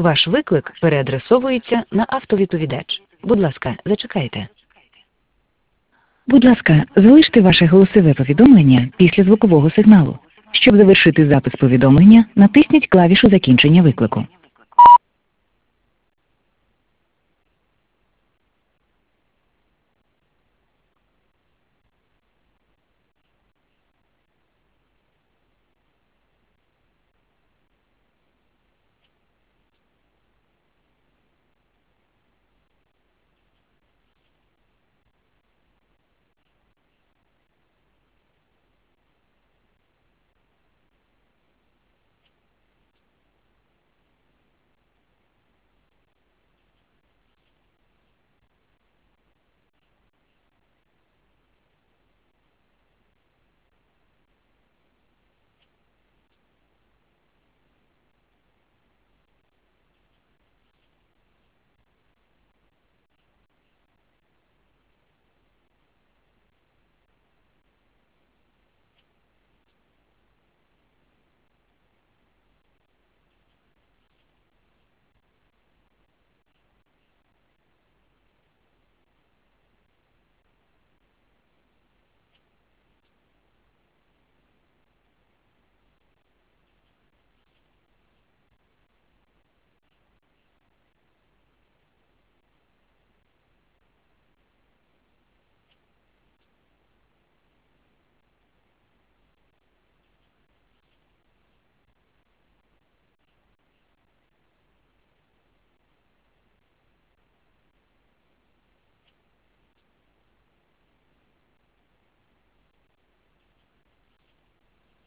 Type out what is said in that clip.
Ваш виклик переадресовується на автовідповідач. Будь ласка, зачекайте. Будь ласка, залиште ваше голосове повідомлення після звукового сигналу. Щоб завершити запис повідомлення, натисніть клавішу закінчення виклику.